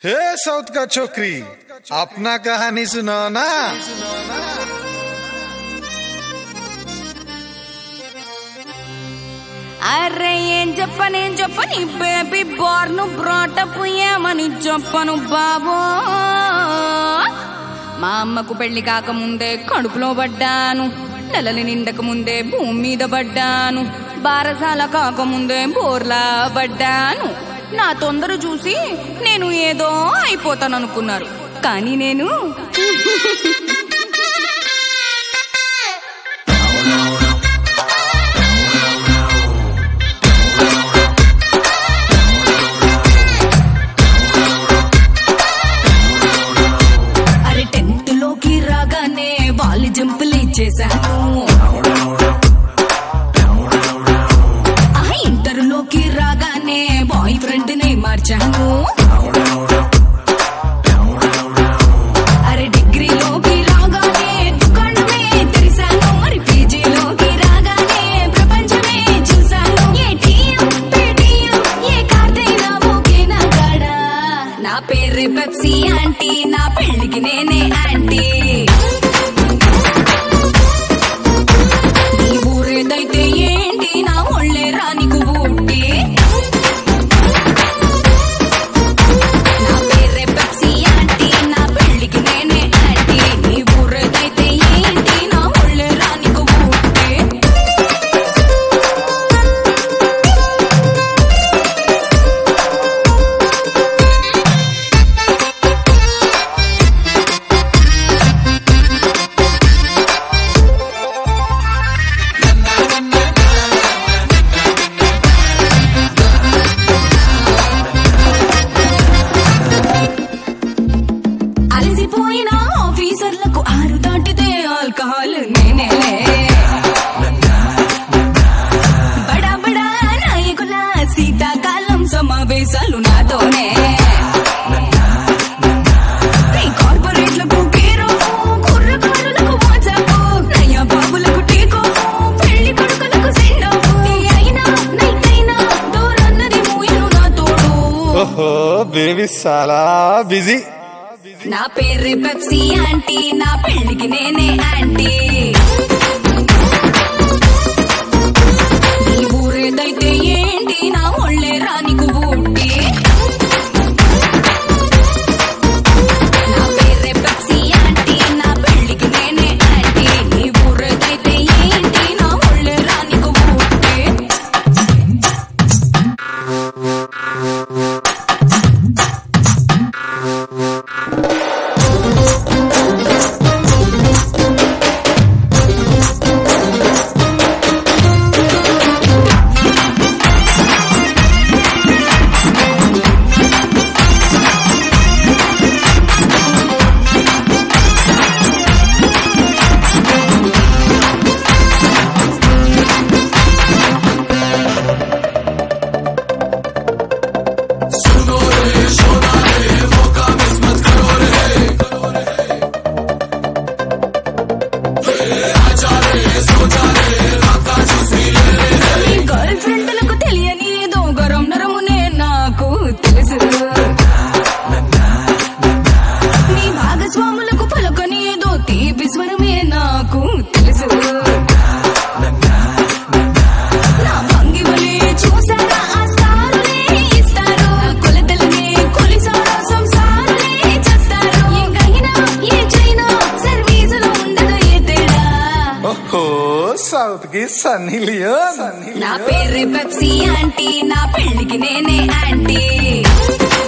हे south का छोकरी, अपना कहानी सुनाओ ना। అరే ఏం చెప్పని బేబీ బార్ను బ్రాటప్ ఏమని చెప్పను బాబో. మా అమ్మకు పెళ్లి కాకముందే కడుపులో పడ్డాను, నెలలు నిండక ముందే భూమి మీద పడ్డాను, బారసాల కాకముందే బోర్లా పడ్డాను. నా తొందర చూసి నేను ఏదో అయిపోతాననుకున్నారు, కానీ నేను జంపులు ఇచ్చేశాను. ఇంటర్లోకి రాగానే బాయ్ ఫ్రెండ్ ని మార్చాను. అరే డిగ్రీలోకి రాగానే దుకాణమే తెరిశాను. మరి పీజీలోకి రాగానే ప్రపంచమే చూశాను. ఏటీఎం పేటీఎం ఏ కార్డైనా ఓకేనా కాడా. నా పేరు పెప్సీ ఆంటీ, నా పెళ్లికి నేనే ఆంటీ. అయితే ఏంటి నా ఒళ్ళే రానికు ఊటి. నా పేరే పెప్సీ ఆంటీ, నా పెళ్లికి నేనే ఆంటీ. నీ ఊరేదైతే ఏంటి నా ఒళ్ళే రానికు ఊటి. అలసిపోయిన ఆఫీసర్లకు 6 దాటితే ఆల్కహాల్ నేనేలే. బడా బడా నాయకుల శీతాకాలం సమావేశాలు నాతోనే. కార్పొరేట్లకు కేరాఫ్, కుర్రకారులకు వాట్సాప్, నయ్య బాబులకు టేక్ ఆఫ్, పెళ్లి కొడుకులకు సెండ్ ఆఫ్. అయినా నైట్ అయినా డోర్ అన్నది మూయను నా తోడు. ఓహో బేబీ చాలా బిజీ. నా పేరు పెప్సీ ఆంటీ, నా పెళ్లికి నేనే ఆంటీ. నీ ఊరేదైతే ఏంటి నా ఒళ్ళే రానికు ఊటి. నా పేరు పెప్సీ ఆంటీ, నా పెళ్లికి నేనే ఆంటీ. నీ ఊరేదైతే ఏంటి నా ఒళ్ళే రానికు ఊటి. గర్ల్ ఫ్రెండ్లకు తెలియని ఏదో గరం నరమునే నాకు తెలుసు. నీ భాగస్వాములకు పలుకని ఏదో తీపి స్వరమే నాకు తెలుసు. నా భంగిమలే చూసారా ఆ స్టారులే ఇస్తారు. కొలతలనే కొలిసారా సంసారులే చేస్తారు. ఎంగైనా ఏ చైనా సర్వీసులో ఉండదు ఏ తేడా. ఓహో సౌత్ కి సన్నీ లియోన్. నా పేరు పెప్సీ ఆంటీ, నా పెళ్లికి నేనే ఆంటీ.